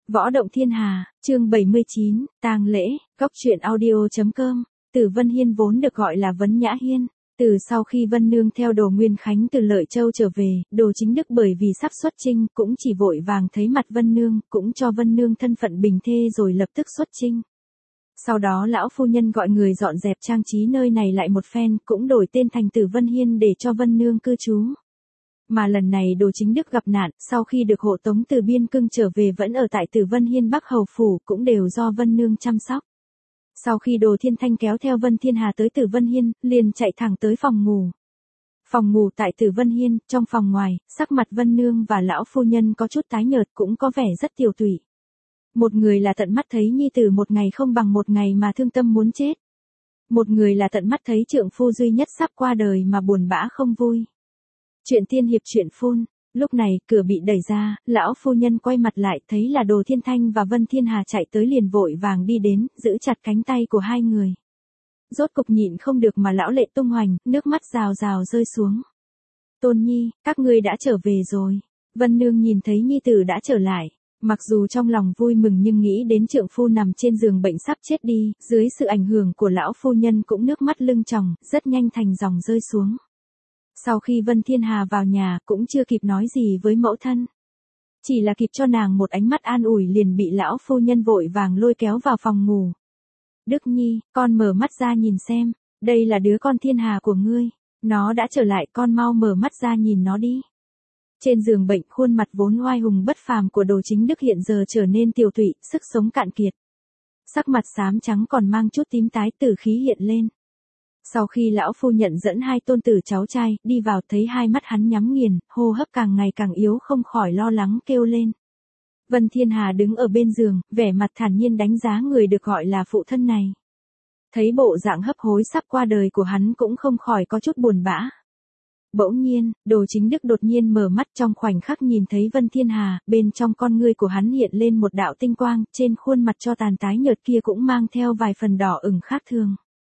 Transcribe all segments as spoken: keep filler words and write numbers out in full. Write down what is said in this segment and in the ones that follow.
Võ động thiên hà, chương bảy mươi chín, tang lễ, góc truyện audio.com. Từ Vân Hiên vốn được gọi là Vấn Nhã Hiên. Từ sau khi Vân Nương theo Đồ Nguyên Khánh từ Lợi Châu trở về, Đồ Chính Đức bởi vì sắp xuất chinh cũng chỉ vội vàng thấy mặt Vân Nương, cũng cho Vân Nương thân phận bình thê rồi lập tức xuất chinh. Sau đó lão phu nhân gọi người dọn dẹp trang trí nơi này lại một phen, cũng đổi tên thành Tử Vân Hiên để cho Vân Nương cư trú. Mà lần này Đồ Chính Đức gặp nạn, sau khi được hộ tống từ biên cương trở về vẫn ở tại Tử Vân Hiên Bắc Hầu Phủ, cũng đều do Vân Nương chăm sóc. Sau khi Đồ Thiên Thanh kéo theo Vân Thiên Hà tới Tử Vân Hiên, liền chạy thẳng tới phòng ngủ. Phòng ngủ tại Tử Vân Hiên, trong phòng ngoài, sắc mặt Vân Nương và lão phu nhân có chút tái nhợt, cũng có vẻ rất tiều tụy. Một người là tận mắt thấy nhi tử một ngày không bằng một ngày mà thương tâm muốn chết. Một người là tận mắt thấy trượng phu duy nhất sắp qua đời mà buồn bã không vui. Chuyện tiên hiệp chuyện phun. Lúc này, cửa bị đẩy ra, lão phu nhân quay mặt lại thấy là Đồ Thiên Thanh và Vân Thiên Hà chạy tới liền vội vàng đi đến, giữ chặt cánh tay của hai người. Rốt cục nhịn không được mà lão lệ tung hoành, nước mắt rào rào rơi xuống. Tôn Nhi, các ngươi đã trở về rồi. Vân Nương nhìn thấy nhi tử đã trở lại. Mặc dù trong lòng vui mừng nhưng nghĩ đến trượng phu nằm trên giường bệnh sắp chết đi, dưới sự ảnh hưởng của lão phu nhân cũng nước mắt lưng tròng, rất nhanh thành dòng rơi xuống. Sau khi Vân Thiên Hà vào nhà cũng chưa kịp nói gì với mẫu thân. Chỉ là kịp cho nàng một ánh mắt an ủi liền bị lão phu nhân vội vàng lôi kéo vào phòng ngủ. Đức Nhi, con mở mắt ra nhìn xem, đây là đứa con Thiên Hà của ngươi. Nó đã trở lại, con mau mở mắt ra nhìn nó đi. Trên giường bệnh, khuôn mặt vốn oai hùng bất phàm của Đồ Chính Đức hiện giờ trở nên tiều tụy, sức sống cạn kiệt. Sắc mặt xám trắng còn mang chút tím tái, tử khí hiện lên. Sau khi lão phu nhận dẫn hai tôn tử cháu trai đi vào thấy hai mắt hắn nhắm nghiền, hô hấp càng ngày càng yếu không khỏi lo lắng kêu lên. Vân Thiên Hà đứng ở bên giường, vẻ mặt thản nhiên đánh giá người được gọi là phụ thân này. Thấy bộ dạng hấp hối sắp qua đời của hắn cũng không khỏi có chút buồn bã. Bỗng nhiên, Đồ Chính Đức đột nhiên mở mắt, trong khoảnh khắc nhìn thấy Vân Thiên Hà, bên trong con ngươi của hắn hiện lên một đạo tinh quang, trên khuôn mặt cho tàn tái nhợt kia cũng mang theo vài phần đỏ ửng khác thường.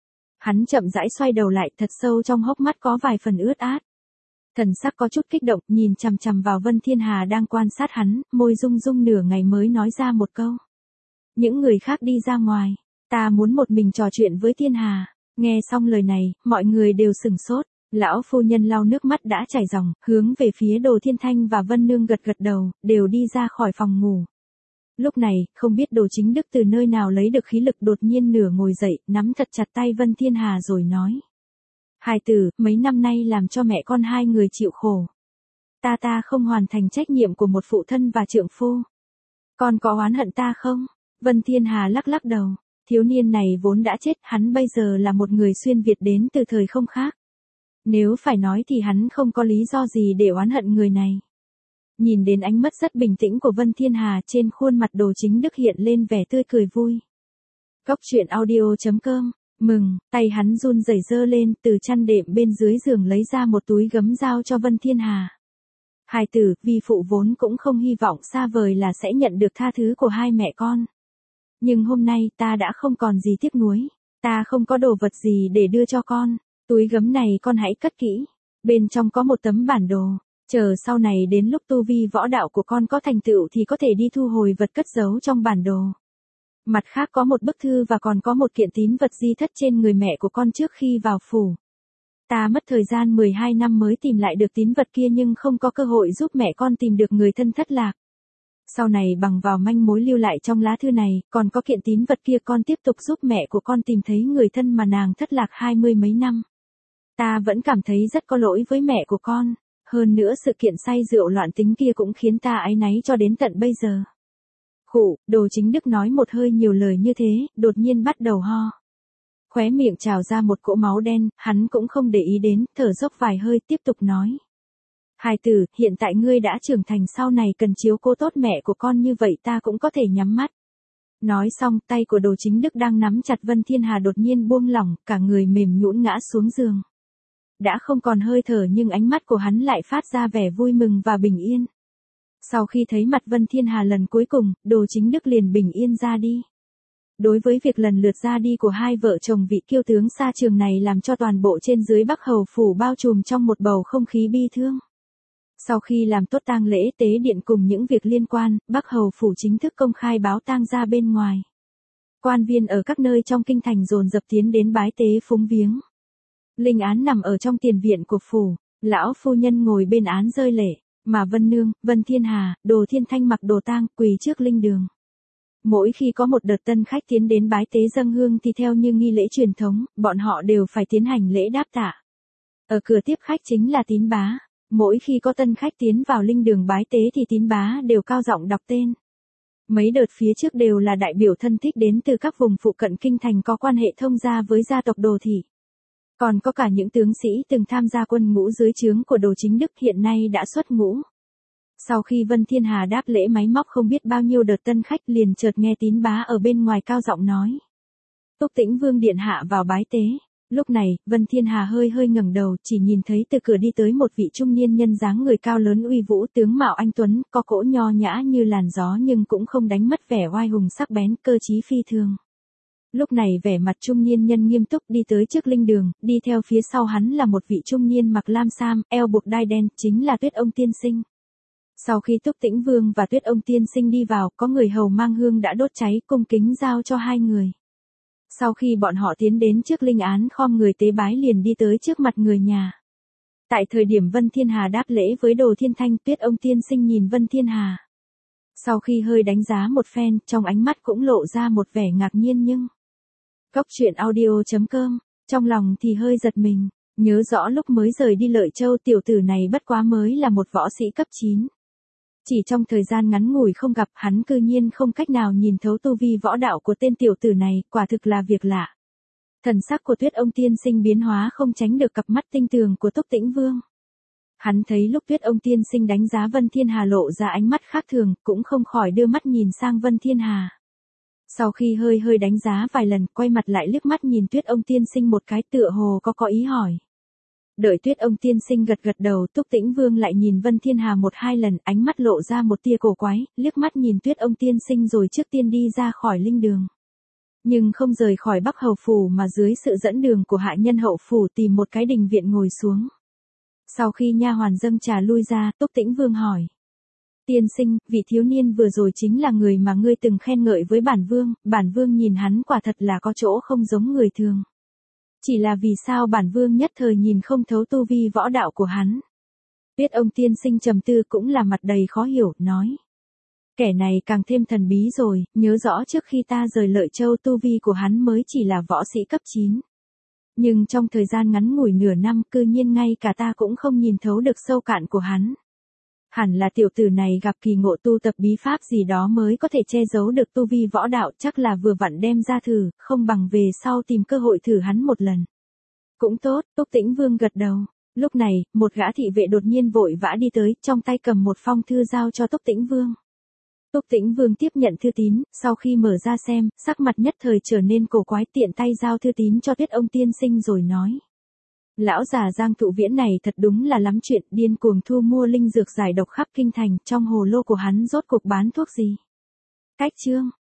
Hắn chậm rãi xoay đầu lại, thật sâu trong hốc mắt có vài phần ướt át. Thần sắc có chút kích động, nhìn chằm chằm vào Vân Thiên Hà đang quan sát hắn, môi rung rung nửa ngày mới nói ra một câu. Những người khác đi ra ngoài, ta muốn một mình trò chuyện với Thiên Hà. Nghe xong lời này, mọi người đều sửng sốt. Lão phu nhân lau nước mắt đã chảy ròng, hướng về phía Đồ Thiên Thanh và Vân Nương gật gật đầu, đều đi ra khỏi phòng ngủ. Lúc này, không biết Đồ Chính Đức từ nơi nào lấy được khí lực đột nhiên nửa ngồi dậy, nắm thật chặt tay Vân Thiên Hà rồi nói. Hài tử, mấy năm nay làm cho mẹ con hai người chịu khổ. Ta ta không hoàn thành trách nhiệm của một phụ thân và trượng phu. Con có oán hận ta không? Vân Thiên Hà lắc lắc đầu. Thiếu niên này vốn đã chết, hắn bây giờ là một người xuyên Việt đến từ thời không khác. Nếu phải nói thì hắn không có lý do gì để oán hận người này. Nhìn đến ánh mắt rất bình tĩnh của Vân Thiên Hà, trên khuôn mặt Đồ Chính Đức hiện lên vẻ tươi cười vui. Góc truyện audio.com, mừng, tay hắn run rẩy giơ lên, từ chăn đệm bên dưới giường lấy ra một túi gấm giao cho Vân Thiên Hà. Hài tử, vi phụ vốn cũng không hy vọng xa vời là sẽ nhận được tha thứ của hai mẹ con. Nhưng hôm nay ta đã không còn gì tiếc nuối, ta không có đồ vật gì để đưa cho con. Túi gấm này con hãy cất kỹ, bên trong có một tấm bản đồ, chờ sau này đến lúc tu vi võ đạo của con có thành tựu thì có thể đi thu hồi vật cất giấu trong bản đồ. Mặt khác có một bức thư và còn có một kiện tín vật di thất trên người mẹ của con trước khi vào phủ. Ta mất thời gian mười hai năm mới tìm lại được tín vật kia nhưng không có cơ hội giúp mẹ con tìm được người thân thất lạc. Sau này bằng vào manh mối lưu lại trong lá thư này, còn có kiện tín vật kia con tiếp tục giúp mẹ của con tìm thấy người thân mà nàng thất lạc hai mươi mấy năm. Ta vẫn cảm thấy rất có lỗi với mẹ của con, hơn nữa sự kiện say rượu loạn tính kia cũng khiến ta áy náy cho đến tận bây giờ. Khụ, Đồ Chính Đức nói một hơi nhiều lời như thế, đột nhiên bắt đầu ho. Khóe miệng trào ra một cỗ máu đen, hắn cũng không để ý đến, thở dốc vài hơi tiếp tục nói. Hài tử, hiện tại ngươi đã trưởng thành, sau này cần chiếu cố tốt mẹ của con như vậy ta cũng có thể nhắm mắt. Nói xong, tay của Đồ Chính Đức đang nắm chặt Vân Thiên Hà đột nhiên buông lỏng, cả người mềm nhũn ngã xuống giường. Đã không còn hơi thở nhưng ánh mắt của hắn lại phát ra vẻ vui mừng và bình yên. Sau khi thấy mặt Vân Thiên Hà lần cuối cùng, Đồ Chính Đức liền bình yên ra đi. Đối với việc lần lượt ra đi của hai vợ chồng vị kiêu tướng xa trường này làm cho toàn bộ trên dưới Bắc Hầu Phủ bao trùm trong một bầu không khí bi thương. Sau khi làm tốt tang lễ tế điện cùng những việc liên quan, Bắc Hầu phủ chính thức công khai báo tang ra bên ngoài. Quan viên ở các nơi trong kinh thành dồn dập tiến đến bái tế phúng viếng. Linh án nằm ở trong tiền viện của phủ, lão phu nhân ngồi bên án rơi lệ, mà Vân Nương, Vân Thiên Hà, Đồ Thiên Thanh mặc đồ tang quỳ trước linh đường. Mỗi khi có một đợt tân khách tiến đến bái tế dâng hương thì theo như nghi lễ truyền thống, bọn họ đều phải tiến hành lễ đáp tạ. Ở cửa tiếp khách chính là tín bá. Mỗi khi có tân khách tiến vào linh đường bái tế thì tín bá đều cao giọng đọc tên. Mấy đợt phía trước đều là đại biểu thân thích đến từ các vùng phụ cận kinh thành có quan hệ thông gia với gia tộc Đồ thị. Còn có cả những tướng sĩ từng tham gia quân ngũ dưới trướng của Đồ Chính Đức hiện nay đã xuất ngũ. Sau khi Vân Thiên Hà đáp lễ máy móc không biết bao nhiêu đợt tân khách liền chợt nghe tín bá ở bên ngoài cao giọng nói. Túc Tĩnh Vương điện hạ vào bái tế. Lúc này, Vân Thiên Hà hơi hơi ngẩng đầu, chỉ nhìn thấy từ cửa đi tới một vị trung niên nhân dáng người cao lớn uy vũ, tướng mạo anh tuấn, có cỗ nho nhã như làn gió nhưng cũng không đánh mất vẻ oai hùng sắc bén, cơ trí phi thường. Lúc này vẻ mặt trung niên nhân nghiêm túc đi tới trước linh đường, đi theo phía sau hắn là một vị trung niên mặc lam sam, eo buộc đai đen, chính là Tuyết Ông tiên sinh. Sau khi Túc Tĩnh Vương và Tuyết Ông tiên sinh đi vào, có người hầu mang hương đã đốt cháy, cung kính giao cho hai người. Sau khi bọn họ tiến đến trước linh án khom người tế bái liền đi tới trước mặt người nhà. Tại thời điểm Vân Thiên Hà đáp lễ với Đồ Thiên Thanh, Tuyết Ông tiên sinh nhìn Vân Thiên Hà. Sau khi hơi đánh giá một phen, trong ánh mắt cũng lộ ra một vẻ ngạc nhiên nhưng... Cốc truyện audio chấm com, trong lòng thì hơi giật mình, nhớ rõ lúc mới rời đi Lợi Châu tiểu tử này bất quá mới là một võ sĩ cấp chín. Chỉ trong thời gian ngắn ngủi không gặp hắn cư nhiên không cách nào nhìn thấu tu vi võ đạo của tên tiểu tử này, quả thực là việc lạ. Thần sắc của Tuyết Ông tiên sinh biến hóa không tránh được cặp mắt tinh tường của Túc Tĩnh Vương. Hắn thấy lúc Tuyết Ông tiên sinh đánh giá Vân Thiên Hà lộ ra ánh mắt khác thường, cũng không khỏi đưa mắt nhìn sang Vân Thiên Hà. Sau khi hơi hơi đánh giá vài lần, quay mặt lại liếc mắt nhìn Tuyết Ông tiên sinh một cái tựa hồ có có ý hỏi. Đợi Tuyết Ông tiên sinh gật gật đầu, Túc Tĩnh Vương lại nhìn Vân Thiên Hà một hai lần, ánh mắt lộ ra một tia cổ quái, liếc mắt nhìn Tuyết Ông tiên sinh rồi trước tiên đi ra khỏi linh đường. Nhưng không rời khỏi Bắc Hầu phủ mà dưới sự dẫn đường của hạ nhân hậu phủ tìm một cái đình viện ngồi xuống. Sau khi nha hoàn dâng trà lui ra, Túc Tĩnh Vương hỏi. Tiên sinh, vị thiếu niên vừa rồi chính là người mà ngươi từng khen ngợi với bản vương, bản vương nhìn hắn quả thật là có chỗ không giống người thường. Chỉ là vì sao bản vương nhất thời nhìn không thấu tu vi võ đạo của hắn. Tuyết Ông tiên sinh trầm tư cũng là mặt đầy khó hiểu, nói. Kẻ này càng thêm thần bí rồi, nhớ rõ trước khi ta rời Lợi Châu tu vi của hắn mới chỉ là võ sĩ cấp chín. Nhưng trong thời gian ngắn ngủi nửa năm cư nhiên ngay cả ta cũng không nhìn thấu được sâu cạn của hắn. Hẳn là tiểu tử này gặp kỳ ngộ tu tập bí pháp gì đó mới có thể che giấu được tu vi võ đạo, chắc là vừa vặn đem ra thử, không bằng về sau tìm cơ hội thử hắn một lần. Cũng tốt, Túc Tĩnh Vương gật đầu. Lúc này, một gã thị vệ đột nhiên vội vã đi tới, trong tay cầm một phong thư giao cho Túc Tĩnh Vương. Túc Tĩnh Vương tiếp nhận thư tín, sau khi mở ra xem, sắc mặt nhất thời trở nên cổ quái, tiện tay giao thư tín cho Tuyết Ông tiên sinh rồi nói. Lão già Giang Thụ Viễn này thật đúng là lắm chuyện, điên cuồng thu mua linh dược giải độc khắp kinh thành, trong hồ lô của hắn rốt cuộc bán thuốc gì? Cách chương